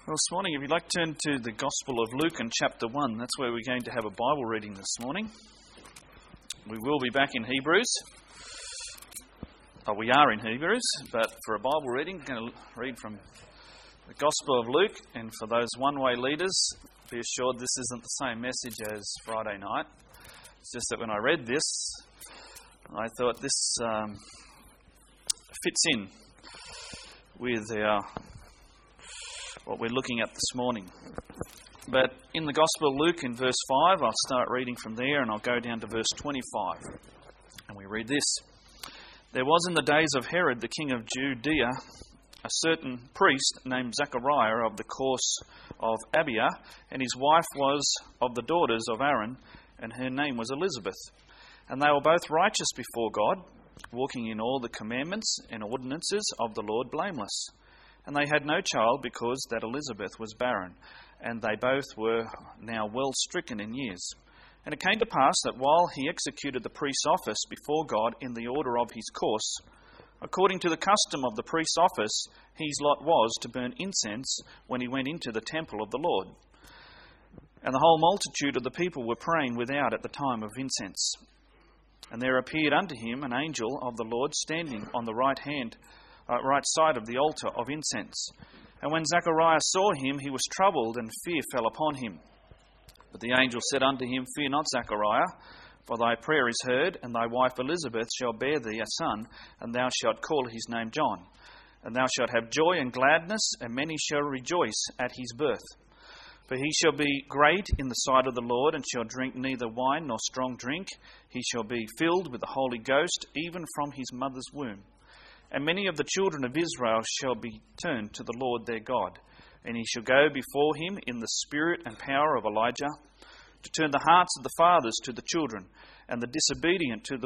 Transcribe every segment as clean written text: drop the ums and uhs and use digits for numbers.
Well, this morning, if you'd like to turn to the Gospel of Luke and chapter 1, that's where we're going to have a Bible reading this morning. We will be back in Hebrews. We are in Hebrews, but for a Bible reading, we're going to read from the Gospel of Luke. And for those one-way leaders, be assured this isn't the same message as Friday night. It's just that when I read this, I thought this fits in with what we're looking at this morning. But in the Gospel of Luke, in verse 5, I'll start reading from there and I'll go down to verse 25. And we read this. There was in the days of Herod, the king of Judea, a certain priest named Zechariah of the course of Abia, and his wife was of the daughters of Aaron, and her name was Elizabeth. And they were both righteous before God, walking in all the commandments and ordinances of the Lord blameless. And they had no child because that Elizabeth was barren, and they both were now well stricken in years. And it came to pass that while he executed the priest's office before God in the order of his course, according to the custom of the priest's office, his lot was to burn incense when he went into the temple of the Lord. And the whole multitude of the people were praying without at the time of incense. And there appeared unto him an angel of the Lord standing on the right side of the altar of incense. And when Zechariah saw him, he was troubled, and fear fell upon him. But the angel said unto him, Fear not, Zechariah, for thy prayer is heard, and thy wife Elizabeth shall bear thee a son, and thou shalt call his name John. And thou shalt have joy and gladness, and many shall rejoice at his birth. For he shall be great in the sight of the Lord, and shall drink neither wine nor strong drink. He shall be filled with the Holy Ghost, even from his mother's womb. And many of the children of Israel shall be turned to the Lord their God. And he shall go before him in the spirit and power of Elijah, to turn the hearts of the fathers to the children, and the disobedient to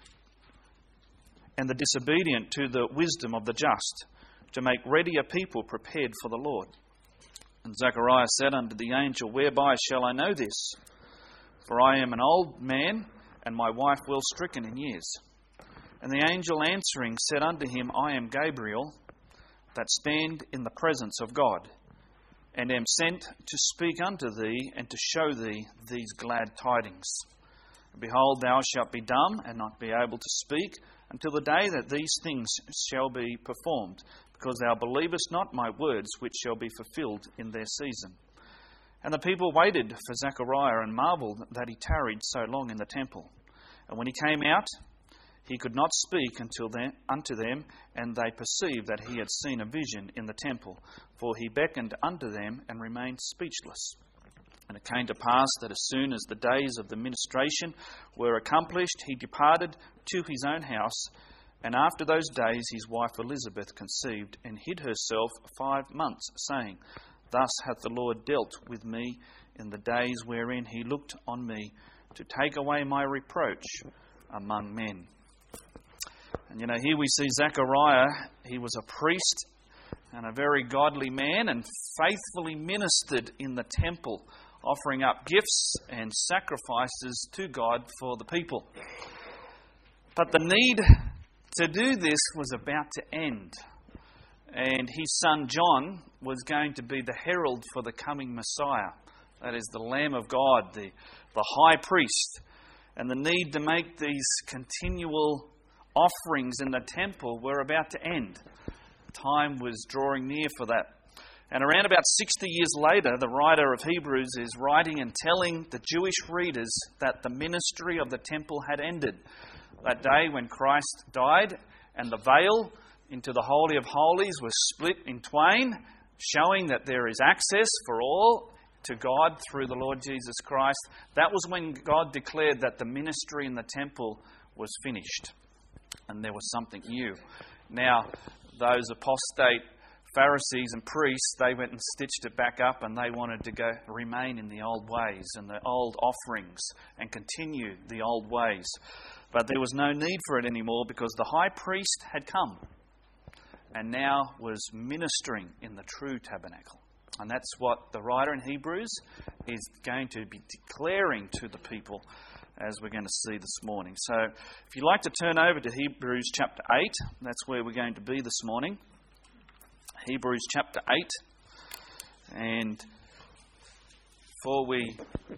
the wisdom of the just, to make ready a people prepared for the Lord. And Zechariah said unto the angel, Whereby shall I know this? For I am an old man, and my wife well stricken in years. And the angel answering said unto him, I am Gabriel, that stand in the presence of God, and am sent to speak unto thee, and to show thee these glad tidings. Behold, thou shalt be dumb, and not be able to speak, until the day that these things shall be performed, because thou believest not my words, which shall be fulfilled in their season. And the people waited for Zechariah, and marvelled that he tarried so long in the temple. And when he came out, he could not speak unto them, and they perceived that he had seen a vision in the temple, for he beckoned unto them and remained speechless. And it came to pass that as soon as the days of the ministration were accomplished, he departed to his own house, and after those days his wife Elizabeth conceived, and hid herself 5 months, saying, Thus hath the Lord dealt with me in the days wherein he looked on me, to take away my reproach among men. And here we see Zechariah. He was a priest and a very godly man, and faithfully ministered in the temple, offering up gifts and sacrifices to God for the people. But the need to do this was about to end, and his son John was going to be the herald for the coming Messiah. That is the Lamb of God, the high priest. And the need to make these continual offerings in the temple were about to end. Time was drawing near for that. And around about 60 years later, the writer of Hebrews is writing and telling the Jewish readers that the ministry of the temple had ended. That day when Christ died, and the veil into the Holy of Holies was split in twain, showing that there is access for all to God through the Lord Jesus Christ. That was when God declared that the ministry in the temple was finished, and there was something new. Now, those apostate Pharisees and priests, they went and stitched it back up, and they wanted to remain in the old ways and the old offerings and continue the old ways. But there was no need for it anymore, because the high priest had come and now was ministering in the true tabernacle. And that's what the writer in Hebrews is going to be declaring to the people, as we're going to see this morning. So if you'd like to turn over to Hebrews chapter 8, that's where we're going to be this morning. Hebrews chapter 8. And before we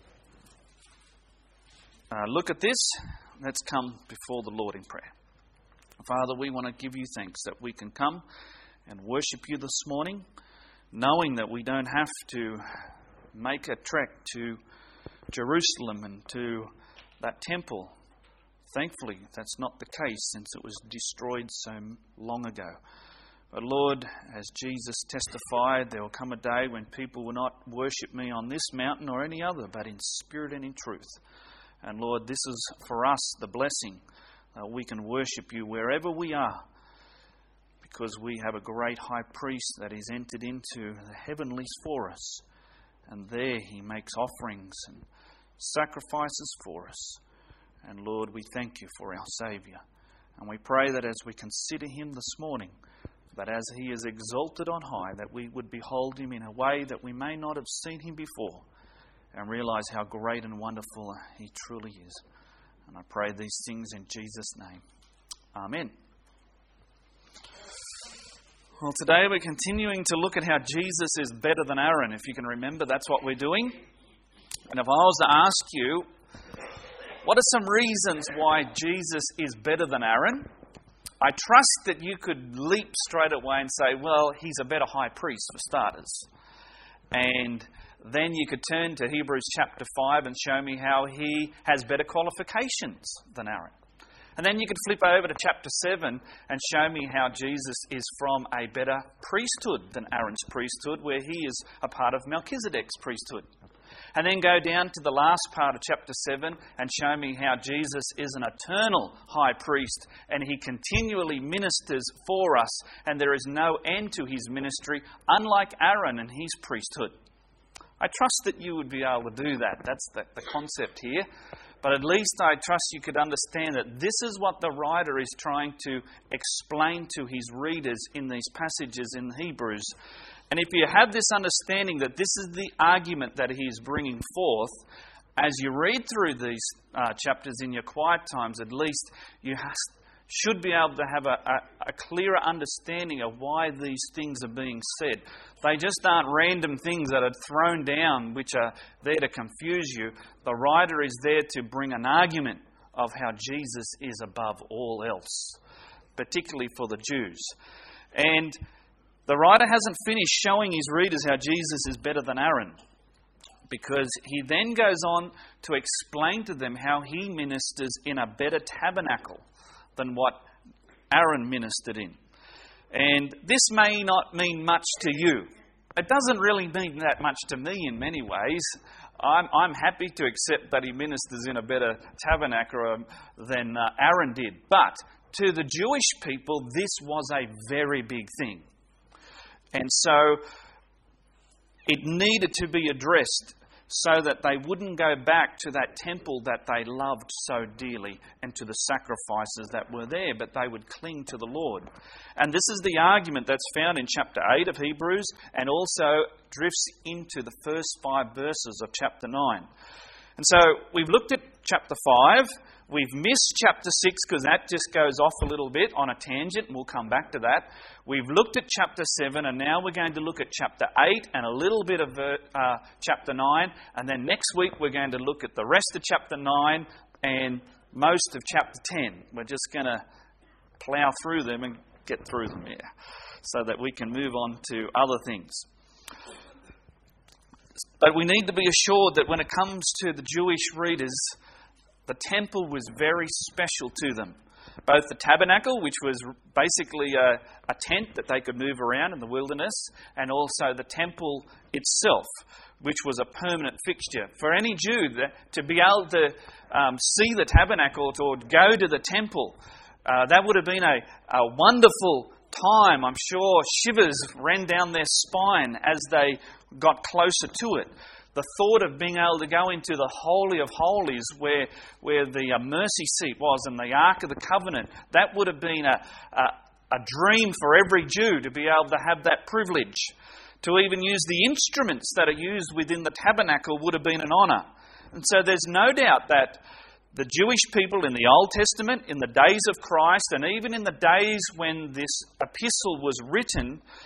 look at this, let's come before the Lord in prayer. Father, we want to give you thanks that we can come and worship you this morning, knowing that we don't have to make a trek to Jerusalem and to that temple. Thankfully, that's not the case since it was destroyed so long ago. But Lord, as Jesus testified, there will come a day when people will not worship me on this mountain or any other, but in spirit and in truth. And Lord, this is for us the blessing that we can worship you wherever we are, because we have a great high priest that is entered into the heavenlies for us. And there he makes offerings and sacrifices for us. And Lord, we thank you for our Saviour. And we pray that as we consider him this morning, that as he is exalted on high, that we would behold him in a way that we may not have seen him before, and realise how great and wonderful he truly is. And I pray these things in Jesus' name. Amen. Well, today we're continuing to look at how Jesus is better than Aaron. If you can remember, that's what we're doing. And if I was to ask you, what are some reasons why Jesus is better than Aaron? I trust that you could leap straight away and say, well, he's a better high priest for starters. And then you could turn to Hebrews chapter 5 and show me how he has better qualifications than Aaron. And then you could flip over to chapter 7 and show me how Jesus is from a better priesthood than Aaron's priesthood, where he is a part of Melchizedek's priesthood. And then go down to the last part of chapter 7 and show me how Jesus is an eternal high priest and he continually ministers for us and there is no end to his ministry, unlike Aaron and his priesthood. I trust that you would be able to do that. That's the concept here. But at least I trust you could understand that this is what the writer is trying to explain to his readers in these passages in Hebrews. And if you have this understanding that this is the argument that he is bringing forth, as you read through these chapters in your quiet times, at least you should be able to have a clearer understanding of why these things are being said. They just aren't random things that are thrown down which are there to confuse you. The writer is there to bring an argument of how Jesus is above all else, particularly for the Jews. And the writer hasn't finished showing his readers how Jesus is better than Aaron, because he then goes on to explain to them how he ministers in a better tabernacle than what Aaron ministered in. And this may not mean much to you. It doesn't really mean that much to me in many ways. I'm happy to accept that he ministers in a better tabernacle than Aaron did. But to the Jewish people, this was a very big thing. And so it needed to be addressed so that they wouldn't go back to that temple that they loved so dearly and to the sacrifices that were there, but they would cling to the Lord. And this is the argument that's found in chapter 8 of Hebrews and also drifts into the first 5 verses of chapter 9. And so we've looked at chapter 5. We've missed chapter 6 because that just goes off a little bit on a tangent, and we'll come back to that. We've looked at chapter 7, and now we're going to look at chapter 8 and a little bit of chapter 9. And then next week we're going to look at the rest of chapter 9 and most of chapter 10. We're just going to plough through them and get through them here so that we can move on to other things. But we need to be assured that when it comes to the Jewish readers, the temple was very special to them. Both the tabernacle, which was basically a tent that they could move around in the wilderness, and also the temple itself, which was a permanent fixture. For any Jew to be able to see the tabernacle or go to the temple, that would have been a wonderful time. I'm sure shivers ran down their spine as they got closer to it. The thought of being able to go into the Holy of Holies where the mercy seat was and the Ark of the Covenant, that would have been a dream for every Jew to be able to have that privilege. To even use the instruments that are used within the tabernacle would have been an honour. And so there's no doubt that the Jewish people in the Old Testament, in the days of Christ, and even in the days when this epistle was written,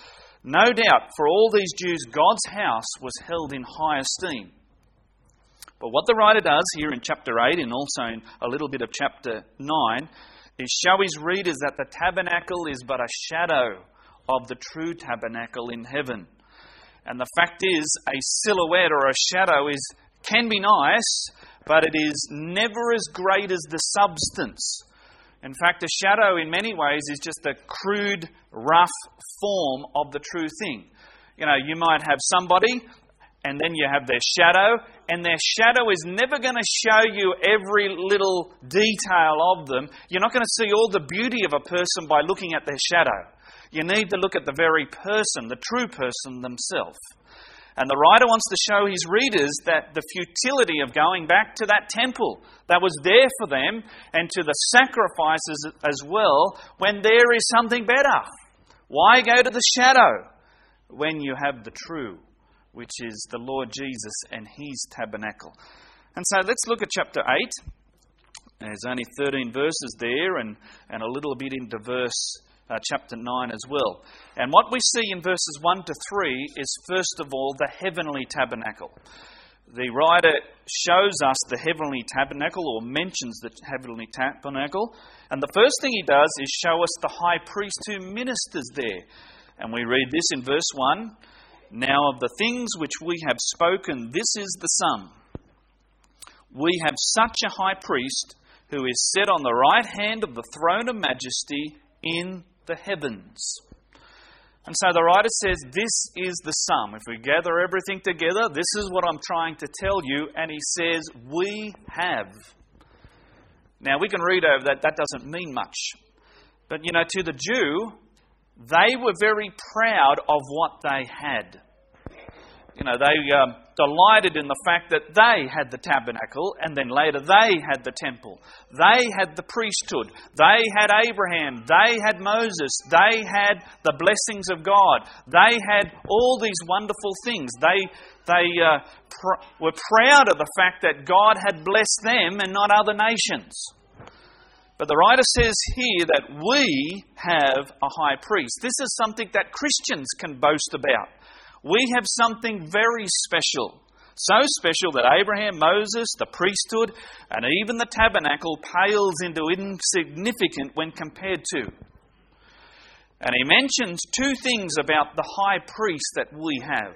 No doubt, for all these Jews, God's house was held in high esteem. But what the writer does here in chapter 8 and also in a little bit of chapter 9 is show his readers that the tabernacle is but a shadow of the true tabernacle in heaven. And the fact is, a silhouette or a shadow can be nice, but it is never as great as the substance. In fact, a shadow in many ways is just a crude, rough form of the true thing. You know, you might have somebody and then you have their shadow, and their shadow is never going to show you every little detail of them. You're not going to see all the beauty of a person by looking at their shadow. You need to look at the very person, the true person themselves. And the writer wants to show his readers that the futility of going back to that temple that was there for them and to the sacrifices as well when there is something better. Why go to the shadow when you have the true, which is the Lord Jesus and his tabernacle? And so let's look at chapter 8. There's only 13 verses there and a little bit into chapter 9 as well. And what we see in verses 1 to 3 is, first of all, the heavenly tabernacle. The writer shows us the heavenly tabernacle, or mentions the heavenly tabernacle. And the first thing he does is show us the high priest who ministers there. And we read this in verse 1. Now of the things which we have spoken, this is the sum. We have such a high priest who is set on the right hand of the throne of majesty in the heavens. And so the writer says, this is the sum. If we gather everything together, this is what I'm trying to tell you. And he says, we have. Now we can read over that. That doesn't mean much. But, you know, to the Jew, they were very proud of what they had. You know, they delighted in the fact that they had the tabernacle, and then later they had the temple. They had the priesthood. They had Abraham. They had Moses. They had the blessings of God. They had all these wonderful things. They were proud of the fact that God had blessed them and not other nations. But the writer says here that we have a high priest. This is something that Christians can boast about. We have something very special. So special that Abraham, Moses, the priesthood, and even the tabernacle pales into insignificant when compared to. And he mentions two things about the high priest that we have.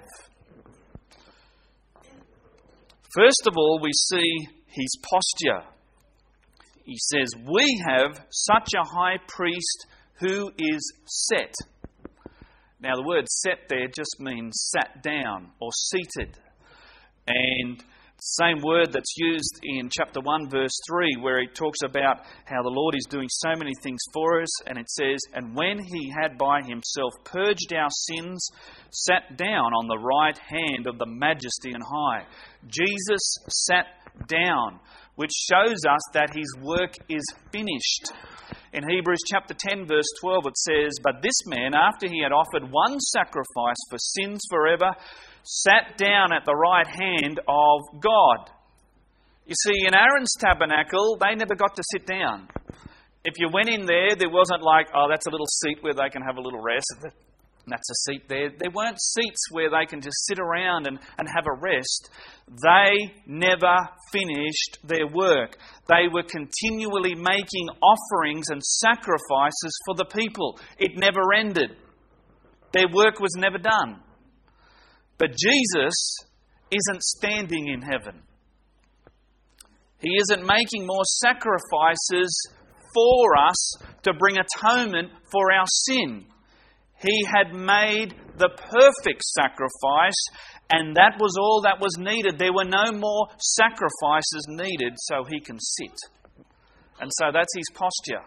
First of all, we see his posture. He says, we have such a high priest who is set. Now, the word set there just means sat down or seated. And the same word that's used in chapter 1, verse 3, where it talks about how the Lord is doing so many things for us. And it says, and when he had by himself purged our sins, sat down on the right hand of the majesty and high. Jesus sat down, which shows us that his work is finished. In Hebrews chapter 10, verse 12, it says, but this man, after he had offered one sacrifice for sins forever, sat down at the right hand of God. You see, in Aaron's tabernacle, they never got to sit down. If you went in there, there wasn't like, oh, that's a little seat where they can have a little rest. That's a seat there. There weren't seats where they can just sit around and have a rest. They never finished their work. They were continually making offerings and sacrifices for the people. It never ended. Their work was never done. But Jesus isn't standing in heaven. He isn't making more sacrifices for us to bring atonement for our sin. He had made the perfect sacrifice, and that was all that was needed. There were no more sacrifices needed, so he can sit. And so that's his posture.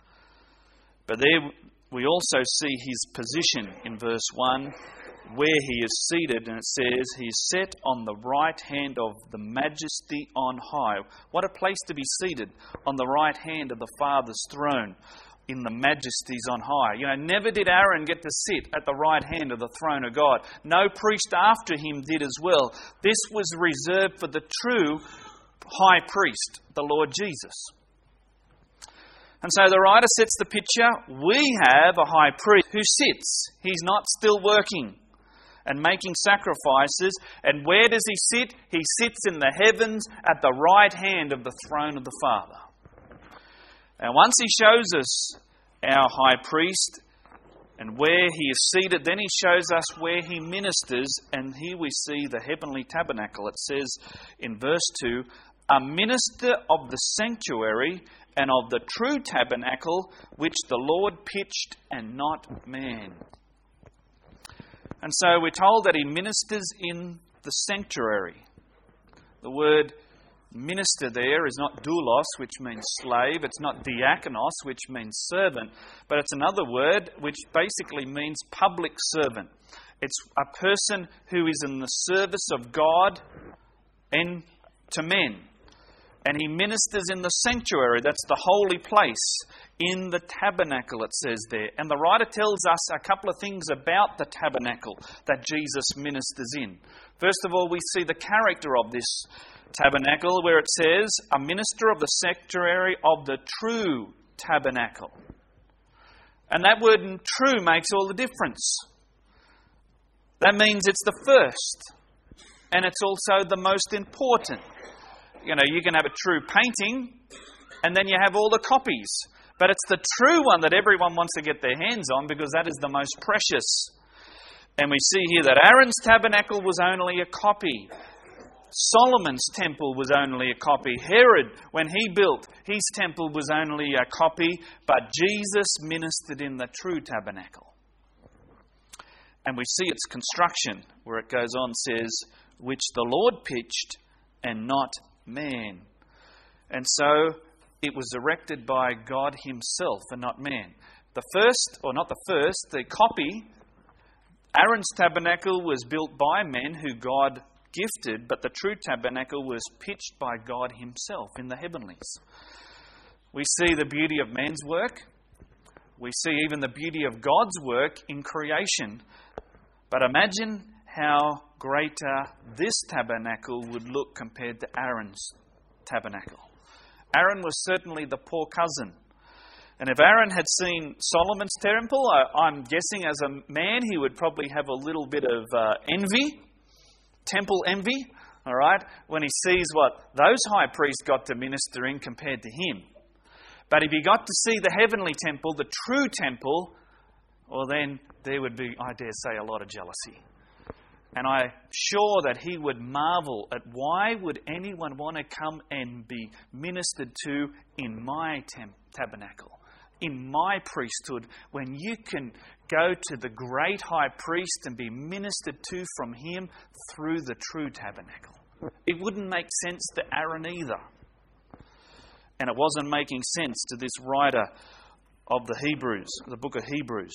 But there we also see his position in verse 1, where he is seated, and it says, he is set on the right hand of the majesty on high. What a place to be seated, on the right hand of the Father's throne, in the majesties on high. You know, never did Aaron get to sit at the right hand of the throne of God. No priest after him did as well. This was reserved for the true high priest, the Lord Jesus. And so the writer sets the picture. We have a high priest who sits. He's not still working and making sacrifices. And where does he sit? He sits in the heavens at the right hand of the throne of the Father. And once he shows us our high priest and where he is seated, then he shows us where he ministers. And here we see the heavenly tabernacle. It says in verse 2, a minister of the sanctuary and of the true tabernacle which the Lord pitched and not man. And so we're told that he ministers in the sanctuary. The word minister there is not doulos, which means slave. It's not diakonos, which means servant. But it's another word which basically means public servant. It's a person who is in the service of God and to men. And he ministers in the sanctuary, that's the holy place, in the tabernacle, it says there. And the writer tells us a couple of things about the tabernacle that Jesus ministers in. First of all, we see the character of this tabernacle, where it says, a minister of the sanctuary of the true tabernacle. And that word true makes all the difference. That means it's the first, and it's also the most important. You know, you can have a true painting, and then you have all the copies. But it's the true one that everyone wants to get their hands on, because that is the most precious. And we see here that Aaron's tabernacle was only a copy. Solomon's temple was only a copy. Herod, when he built his temple, was only a copy. But Jesus ministered in the true tabernacle. And we see its construction, where it goes on, says, which the Lord pitched and not man. And so it was erected by God himself and not man. The copy, Aaron's tabernacle was built by men who God gifted, but the true tabernacle was pitched by God himself in the heavenlies. We see the beauty of man's work. We see even the beauty of God's work in creation. But imagine how greater this tabernacle would look compared to Aaron's tabernacle. Aaron was certainly the poor cousin. And if Aaron had seen Solomon's temple, I'm guessing as a man he would probably have a little bit of envy, temple envy, all right, when he sees what those high priests got to minister in compared to him. But if he got to see the heavenly temple, the true temple, well then there would be, I dare say, a lot of jealousy. And I'm sure that he would marvel at why would anyone want to come and be ministered to in my tabernacle, in my priesthood, when you can go to the great high priest and be ministered to from him through the true tabernacle. It wouldn't make sense to Aaron either. And it wasn't making sense to this writer of the Hebrews, the book of Hebrews.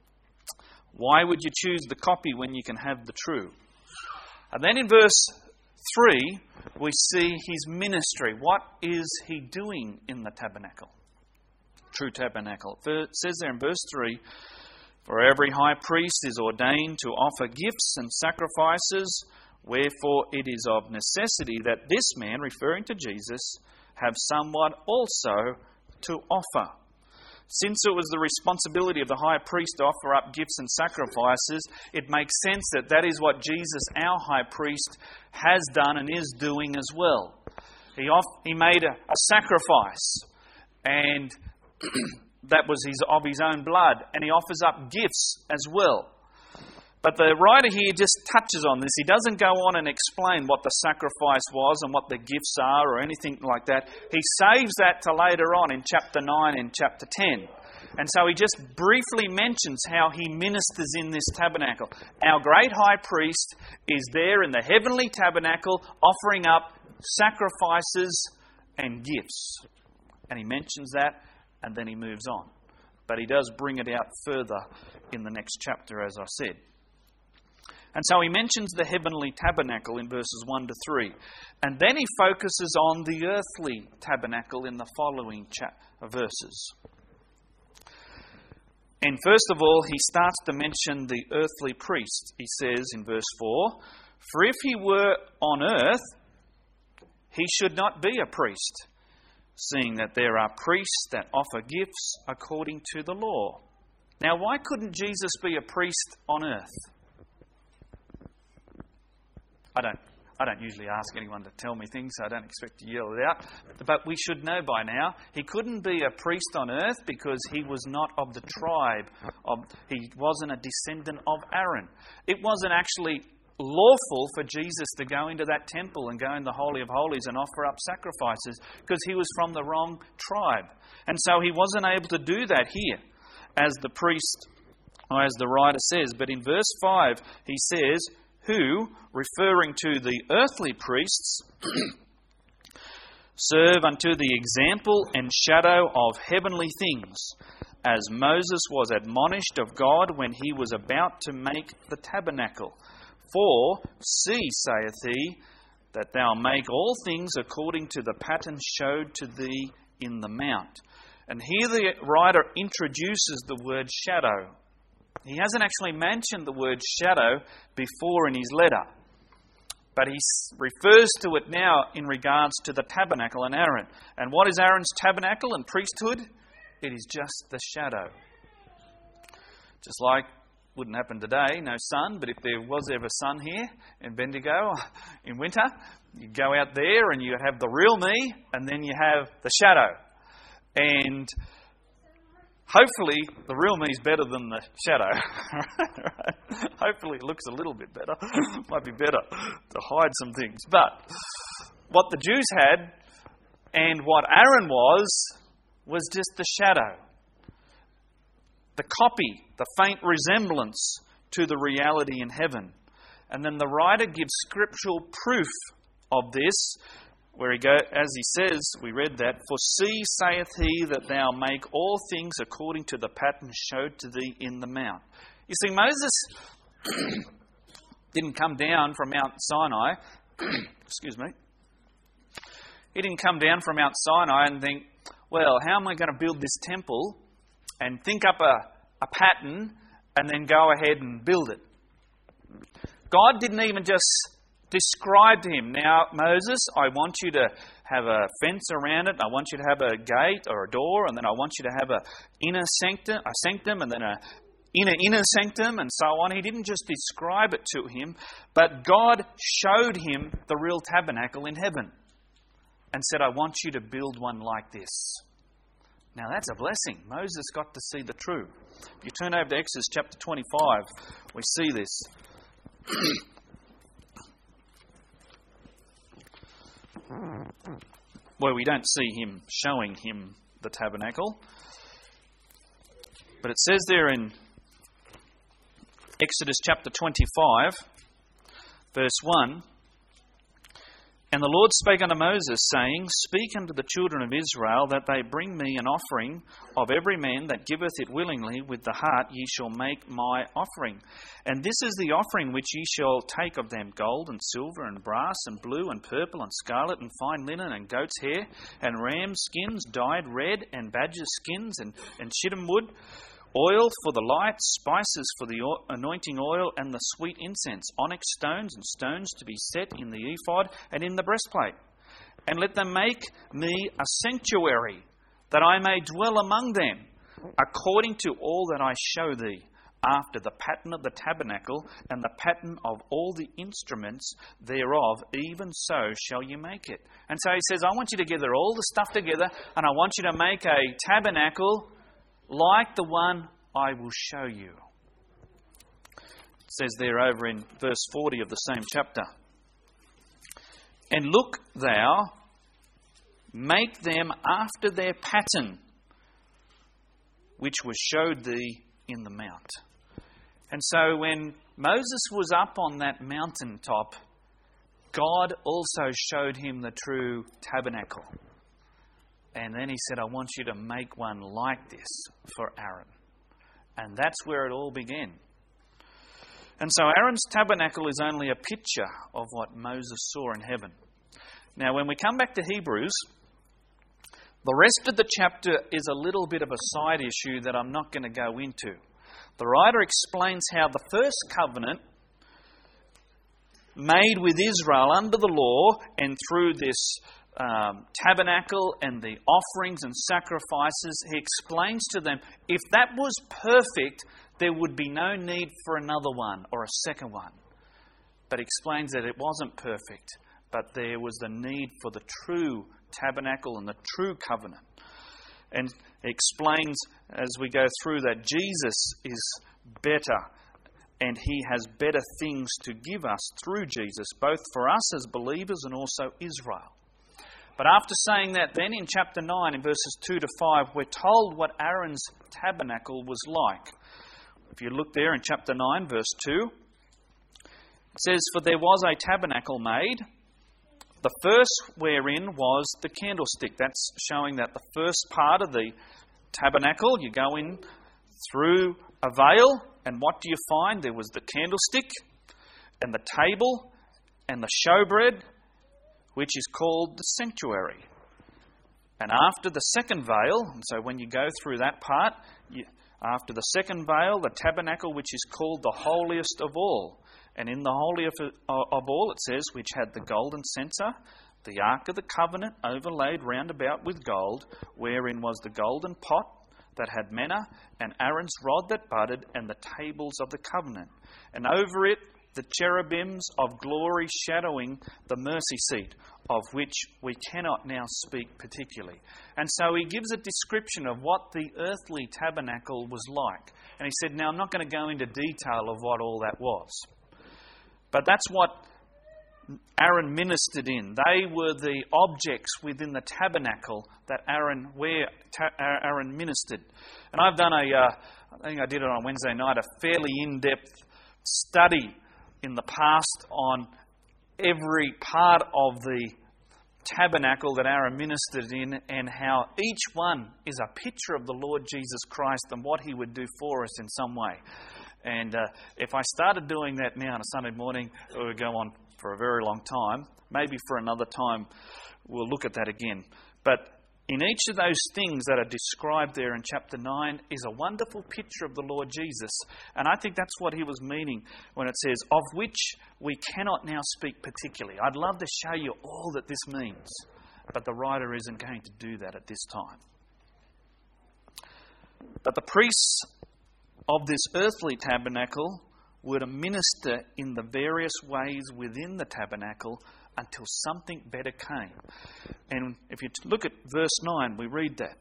Why would you choose the copy when you can have the true? And then in verse 3, we see his ministry. What is he doing in the tabernacle? True tabernacle. It says there in verse 3, for every high priest is ordained to offer gifts and sacrifices, wherefore it is of necessity that this man, referring to Jesus, have somewhat also to offer. Since it was the responsibility of the high priest to offer up gifts and sacrifices, it makes sense that that is what Jesus, our high priest, has done and is doing as well. He made a sacrifice, and that was of his own blood, and he offers up gifts as well. But the writer here just touches on this. He doesn't go on and explain what the sacrifice was and what the gifts are or anything like that. He saves that to later on in chapter 9 and chapter 10. And so he just briefly mentions how he ministers in this tabernacle. Our great high priest is there in the heavenly tabernacle offering up sacrifices and gifts. And he mentions that and then he moves on. But he does bring it out further in the next chapter, as I said. And so he mentions the heavenly tabernacle in verses 1 to 3. And then he focuses on the earthly tabernacle in the following verses. And first of all, he starts to mention the earthly priest. He says in verse 4, for if he were on earth, he should not be a priest, seeing that there are priests that offer gifts according to the law. Now, why couldn't Jesus be a priest on earth? I don't usually ask anyone to tell me things, so I don't expect to yell it out. But we should know by now, he couldn't be a priest on earth because he was not of the tribe he wasn't a descendant of Aaron. It wasn't actually lawful for Jesus to go into that temple and go in the Holy of Holies and offer up sacrifices because he was from the wrong tribe. And so he wasn't able to do that here as the priest, or as the writer says. But in verse 5 he says, who, referring to the earthly priests, serve unto the example and shadow of heavenly things, as Moses was admonished of God when he was about to make the tabernacle. For, see, saith he, that thou make all things according to the pattern showed to thee in the mount. And here the writer introduces the word shadow. He hasn't actually mentioned the word shadow before in his letter, but he refers to it now in regards to the tabernacle and Aaron. And what is Aaron's tabernacle and priesthood? It is just the shadow. Just like, wouldn't happen today, no sun, but if there was ever sun here in Bendigo in winter, you'd go out there and you'd have the real me, and then you have the shadow. And hopefully the real me is better than the shadow. Hopefully it looks a little bit better. Might be better to hide some things. But what the Jews had and what Aaron was just the shadow. The copy, the faint resemblance to the reality in heaven. And then the writer gives scriptural proof of this, where he goes, as he says, we read that, for see, saith he, that thou make all things according to the pattern showed to thee in the mount. You see, Moses didn't come down from Mount Sinai. Excuse me. He didn't come down from Mount Sinai and think, well, how am I going to build this temple? And think up a pattern and then go ahead and build it. God didn't even just describe to him, now, Moses, I want you to have a fence around it. I want you to have a gate or a door, and then I want you to have a sanctum, and then a inner sanctum, and so on. He didn't just describe it to him, but God showed him the real tabernacle in heaven and said, I want you to build one like this. Now that's a blessing. Moses got to see the truth. If you turn over to Exodus chapter 25, we see this. Well, we don't see him showing him the tabernacle. But it says there in Exodus chapter 25, verse 1, and the Lord spake unto Moses, saying, speak unto the children of Israel, that they bring me an offering of every man that giveth it willingly with the heart, ye shall make my offering. And this is the offering which ye shall take of them, gold and silver and brass and blue and purple and scarlet and fine linen and goat's hair and ram skins dyed red and badger's skins and shittim wood, oil for the light, spices for the anointing oil, and the sweet incense, onyx stones and stones to be set in the ephod and in the breastplate. And let them make me a sanctuary, that I may dwell among them, according to all that I show thee, after the pattern of the tabernacle and the pattern of all the instruments thereof, even so shall you make it. And so he says, I want you to gather all the stuff together, and I want you to make a tabernacle like the one I will show you. It says there over in verse 40 of the same chapter. And look thou, make them after their pattern, which was showed thee in the mount. And so when Moses was up on that mountaintop, God also showed him the true tabernacle. And then he said, I want you to make one like this for Aaron. And that's where it all began. And so Aaron's tabernacle is only a picture of what Moses saw in heaven. Now, when we come back to Hebrews, the rest of the chapter is a little bit of a side issue that I'm not going to go into. The writer explains how the first covenant made with Israel under the law and through this tabernacle and the offerings and sacrifices, he explains to them, if that was perfect, there would be no need for another one or a second one. But he explains that it wasn't perfect, but there was the need for the true tabernacle and the true covenant. And he explains as we go through that Jesus is better and he has better things to give us through Jesus, both for us as believers and also Israel. But after saying that, then in chapter 9, in verses 2 to 5, we're told what Aaron's tabernacle was like. If you look there in chapter 9, verse 2, it says, "For there was a tabernacle made, the first wherein was the candlestick." That's showing that the first part of the tabernacle, you go in through a veil, and what do you find? There was the candlestick, and the table, and the showbread, which is called the sanctuary. And after the second veil, and so when you go through that part, after the second veil, the tabernacle, which is called the holiest of all. And in the holiest of all, it says, which had the golden censer, the ark of the covenant overlaid round about with gold, wherein was the golden pot that had manna, and Aaron's rod that budded, and the tables of the covenant. And over it, the cherubims of glory shadowing the mercy seat, of which we cannot now speak particularly. And so he gives a description of what the earthly tabernacle was like. And he said, now I'm not going to go into detail of what all that was. But that's what Aaron ministered in. They were the objects within the tabernacle that Aaron ministered. And I've done I think I did it on Wednesday night, a fairly in-depth study in the past on every part of the tabernacle that Aaron ministered in, and how each one is a picture of the Lord Jesus Christ and what he would do for us in some way. And if I started doing that now on a Sunday morning, it would go on for a very long time. Maybe for another time we'll look at that again. But in each of those things that are described there in chapter 9 is a wonderful picture of the Lord Jesus. And I think that's what he was meaning when it says, of which we cannot now speak particularly. I'd love to show you all that this means, but the writer isn't going to do that at this time. But the priests of this earthly tabernacle were to minister in the various ways within the tabernacle until something better came. And if you look at verse 9, we read that.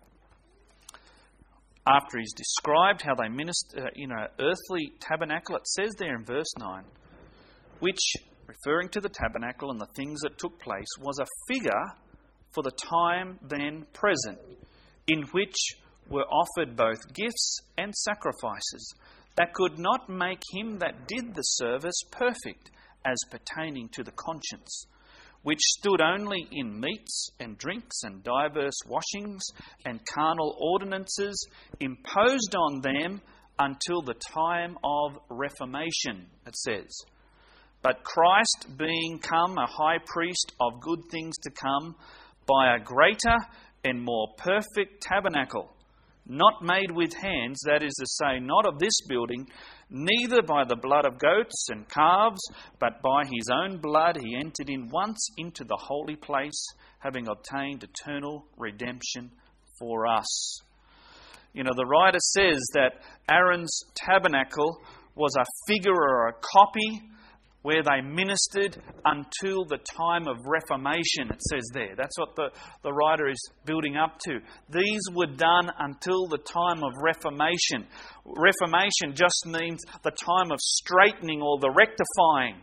After he's described how they minister in an earthly tabernacle, it says there in verse 9, which, referring to the tabernacle and the things that took place, was a figure for the time then present, in which were offered both gifts and sacrifices, that could not make him that did the service perfect, as pertaining to the conscience, which stood only in meats and drinks and divers washings and carnal ordinances imposed on them until the time of reformation, it says. But Christ being come a high priest of good things to come, by a greater and more perfect tabernacle, not made with hands, that is to say, not of this building, neither by the blood of goats and calves, but by his own blood he entered in once into the holy place, having obtained eternal redemption for us. You know, the writer says that Aaron's tabernacle was a figure or a copy where they ministered until the time of Reformation, it says there. That's what the writer is building up to. These were done until the time of Reformation. Reformation just means the time of straightening or the rectifying.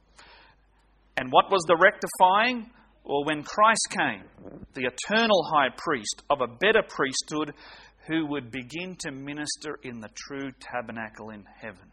And what was the rectifying? Well, when Christ came, the eternal high priest of a better priesthood who would begin to minister in the true tabernacle in heaven.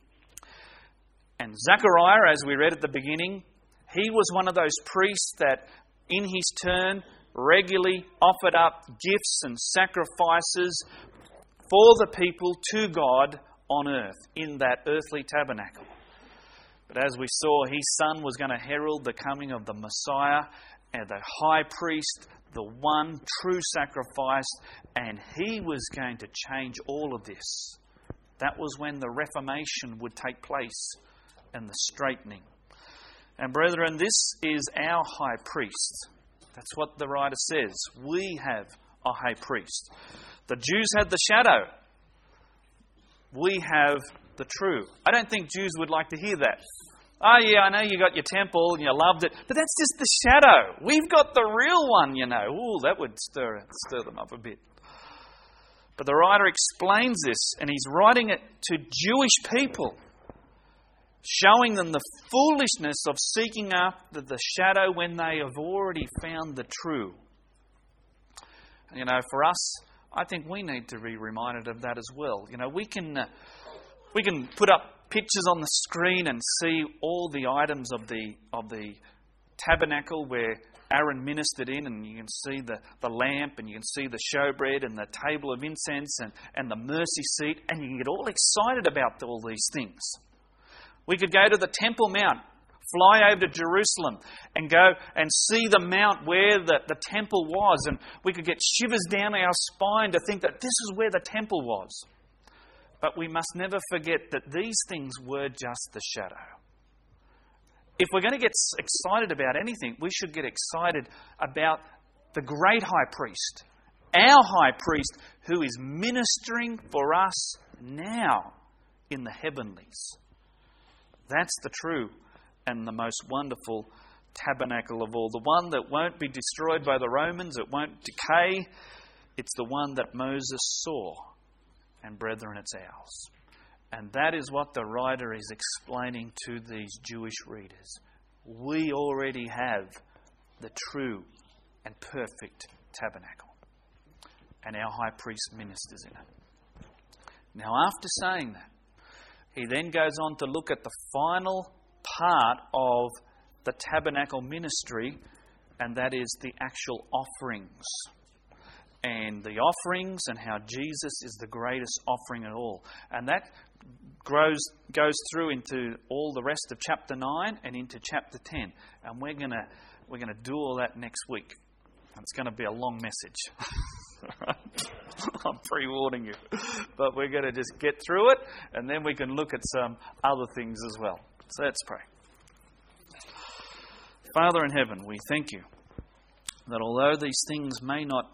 And Zechariah, as we read at the beginning, he was one of those priests that in his turn regularly offered up gifts and sacrifices for the people to God on earth, in that earthly tabernacle. But as we saw, his son was going to herald the coming of the Messiah and the high priest, the one true sacrifice, and he was going to change all of this. That was when the Reformation would take place and the straightening. And brethren, this is our high priest. That's what the writer says. We have a high priest. The Jews had the shadow. We have the true. I don't think Jews would like to hear that. Oh yeah, I know you got your temple and you loved it, but that's just the shadow. We've got the real one, you know. Ooh, that would stir them up a bit. But the writer explains this, and he's writing it to Jewish people, showing them the foolishness of seeking after the shadow when they have already found the true. You know, for us, I think we need to be reminded of that as well. You know, we can put up pictures on the screen and see all the items of the tabernacle where Aaron ministered in, and you can see the lamp, and you can see the showbread and the table of incense and the mercy seat, and you can get all excited about all these things. We could go to the Temple Mount, fly over to Jerusalem and go and see the mount where the temple was, and we could get shivers down our spine to think that this is where the temple was. But we must never forget that these things were just the shadow. If we're going to get excited about anything, we should get excited about the great high priest, our high priest, who is ministering for us now in the heavenlies. That's the true and the most wonderful tabernacle of all. The one that won't be destroyed by the Romans, it won't decay. It's the one that Moses saw. And brethren, it's ours. And that is what the writer is explaining to these Jewish readers. We already have the true and perfect tabernacle. And our high priest ministers in it. Now, after saying that, he then goes on to look at the final part of the tabernacle ministry, and that is the actual offerings. And the offerings and how Jesus is the greatest offering at all. And that goes through into all the rest of chapter 9 and into chapter 10. And we're going to do all that next week. And it's going to be a long message. I'm pre-warning you. But we're going to just get through it, and then we can look at some other things as well. So let's pray. Father in heaven, we thank you that although these things may not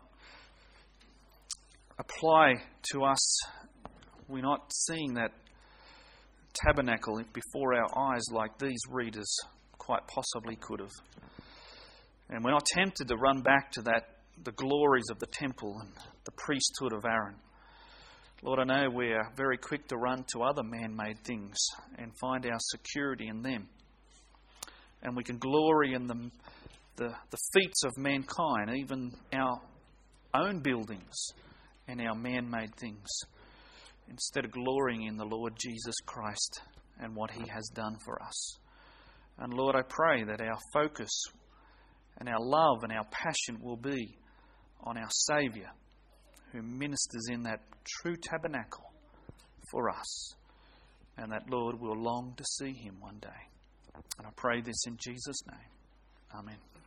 apply to us, we're not seeing that tabernacle before our eyes like these readers quite possibly could have. And we're not tempted to run back to the glories of the temple and the priesthood of Aaron. Lord, I know we are very quick to run to other man-made things and find our security in them. And we can glory in the feats of mankind, even our own buildings and our man-made things, instead of glorying in the Lord Jesus Christ and what He has done for us. And Lord, I pray that our focus and our love and our passion will be on our Saviour, who ministers in that true tabernacle for us, and that, Lord, we'll long to see Him one day. And I pray this in Jesus' name. Amen.